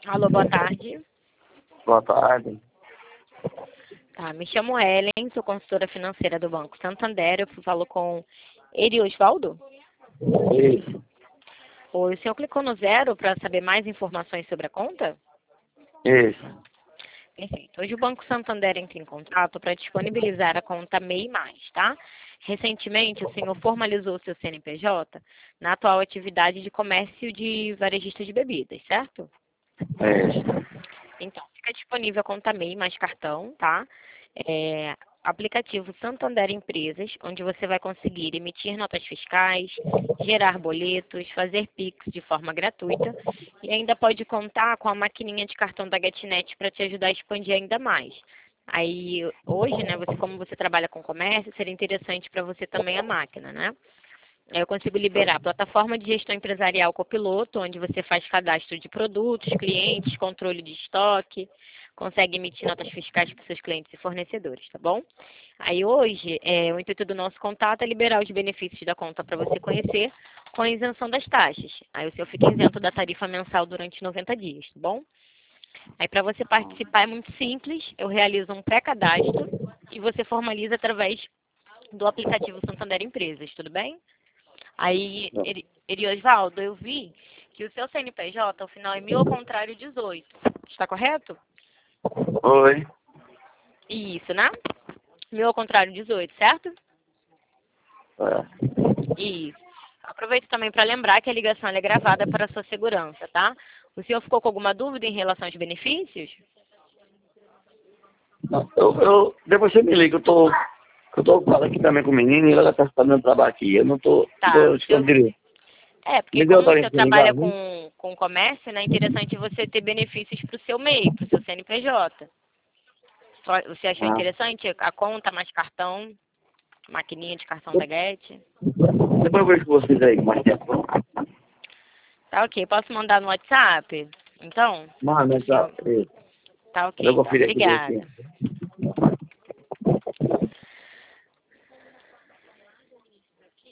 Alô, boa tarde. Boa tarde. Tá, me chamo Ellen, sou consultora financeira do Banco Santander. Eu falo com Eri Osvaldo. Isso. O senhor clicou no 0 para saber mais informações sobre a conta? Isso. Perfeito. Hoje o Banco Santander entra em contato para disponibilizar a conta MEI+, tá? Recentemente, o senhor formalizou seu CNPJ na atual atividade de comércio de varejista de bebidas, certo? Isso. Então, fica disponível a conta MEI mais cartão, tá? Aplicativo Santander Empresas, onde você vai conseguir emitir notas fiscais, gerar boletos, fazer Pix de forma gratuita e ainda pode contar com a maquininha de cartão da GetNet para te ajudar a expandir ainda mais. Aí, hoje, né, como você trabalha com comércio, seria interessante para você também a máquina, né? Eu consigo liberar a plataforma de gestão empresarial Copiloto, onde você faz cadastro de produtos, clientes, controle de estoque, consegue emitir notas fiscais para os seus clientes e fornecedores, tá bom? Aí hoje, o intuito do nosso contato é liberar os benefícios da conta para você conhecer com a isenção das taxas. Aí o senhor fica isento da tarifa mensal durante 90 dias, tá bom? Aí para você participar é muito simples, eu realizo um pré-cadastro e você formaliza através do aplicativo Santander Empresas, tudo bem? Aí, Osvaldo, eu vi que o seu CNPJ, ao final, é 1000 ao contrário 18. Está correto? Oi. Isso, né? 1000 ao contrário 18, certo? É. Isso. Aproveito também para lembrar que a ligação ela é gravada para a sua segurança, tá? O senhor ficou com alguma dúvida em relação aos benefícios? Não, depois você me liga, eu tô falando aqui também com o menino e ela tá fazendo trabalho aqui. Eu não tô Tá. escutando direito. Porque Me deu como a o senhor tarefa de ligar, trabalha viu? com comércio, né, é interessante você ter benefícios para o seu MEI, para o seu CNPJ. Você achou Ah. interessante a conta mais cartão? Maquininha de cartão da Get. Depois eu vejo com vocês aí, mais tempo. Tá ok. Posso mandar no WhatsApp? Então? Mano, O tá. senhor... Tá ok, Eu então. confiro aqui Obrigada. direitinho.